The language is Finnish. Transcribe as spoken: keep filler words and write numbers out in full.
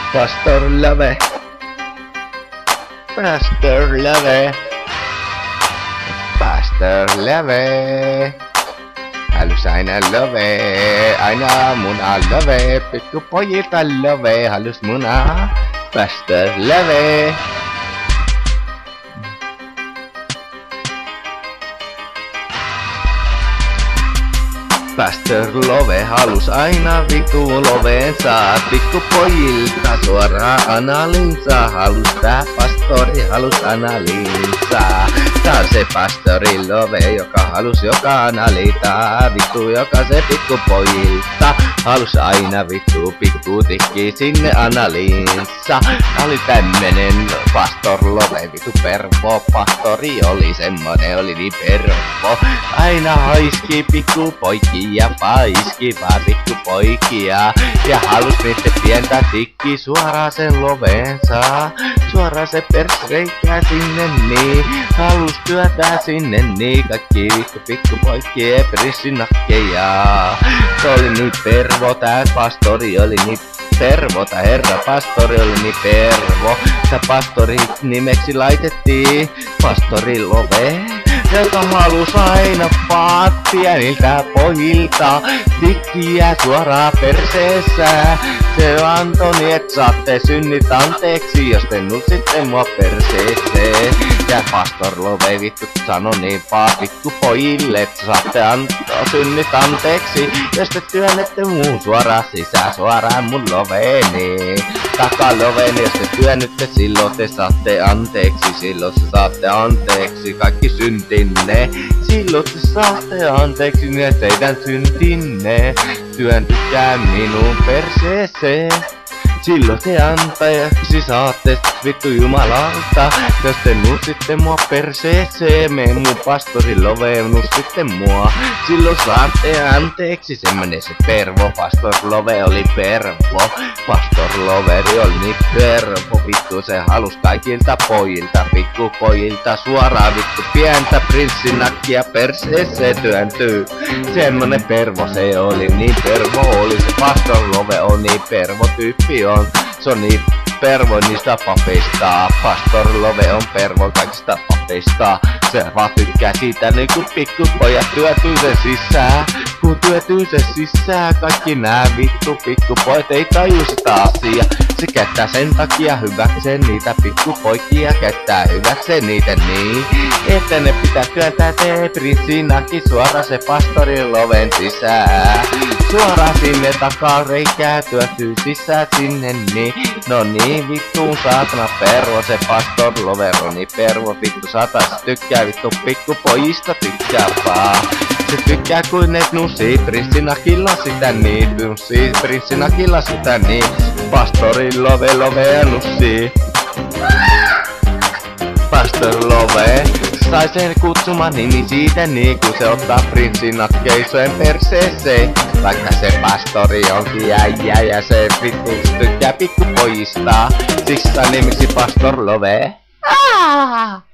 Pastor Love. Pastor Love. Pastor Love. Halus aina love, aina muna love, pikkupojilta love, halus muna, Pastor Love. Pastor Love halus aina vittu loveensa, pikkupojilta suoraan analinsa, halus tää pastori, halus analinsa. Tää on se pastori Love, joka halus joka analita, vittu joka se pikkupojilta, halus aina vittu pikkutikki sinne analinsa. Tää oli tämmönen Pastor Love, vittu pervo, pastori oli semmonen, oli niin pervo, aina haiski pikkupoikia. Ja paiski vaan pikkupoikia ja halus niitten pientä tikki suoraan sen loveensa. Suoraan se persreikää sinne niin, halus työtää sinne niin. Kaikki vittu pikkupoikkie prissinakkeja. Se oli niin pervo, tää pastori oli niin pervo, tää herra pastori oli niin pervo. Tää pastori nimeksi laitettiin Pastori Love, joka halus aina vaan pieniltä pojilta tikkiä suoraan perseessä. Se antoi niin, et saatte synnit anteeksi, jos te nussitte mua perseeseen. Ja Pastor Love vittu sano niin vaan vittu pojille, et saatte antaa synnit anteeksi, jos te työnnette muun suoraan sisään suoraan mun loveeni. Takaloveni, jos te työnnytte, silloin te saatte anteeksi, silloin te saatte anteeksi kaikki syntinne. Silloin te saatte anteeksi ne teidän syntinne. Työntykää minun perseeseen. Silloin te anteeksi saatte vittu jumalalta, jos te nussitte mua perseeseen. Me mun pastori Love nussitte mua, silloin saatte anteeksi. Semmonen se pervo, Pastor Love oli pervo. Pastor Loveri oli niin pervo, vittu se halus kaikilta pojilta, pikkupojilta suoraan vittu pientä prinssinakkia perseeseen työntyy. Semmonen pervo se oli, niin pervo oli se Pastor Love on niin pervo tyyppi on. Se on niin pervo niistä papeista. Pastor Love on pervo kaikista papeista. Se vaan tykkää siitä niin kun pikkupojat työtyy se sisään. Kun työtyy se sisään, kaikki nää vittu pikkupojat ei taju sitä asiaa. Se käyttää sen takia hyväkseen niitä pikkupoikia, käyttää hyväkseen niitä niin, että ne pitää työntää se prinssinakki suoraan se Pastori Loven sisään. Suoraan sinne takaa reikää työntyy sisään sinne niin. No niin vittu saatana pervo, se Pastor Love on niin pervo, vittu saatana se tykkää vittu pikkupojista tykkää vaan. Se tykkää kuin et nussii prinssinakilla sitä niin, nussii prinssinakilla sitä niin. Pastori Love Love nussii. Pastor Love sai sen kutsuman nimi siitä niin, kun se ottaa prinssinakkeiseen perseeseen. Vaikka se pastori onkin äijä ja se vittu tykkää pikkupojista, siksi sai nimiksi Pastor Love. Ah!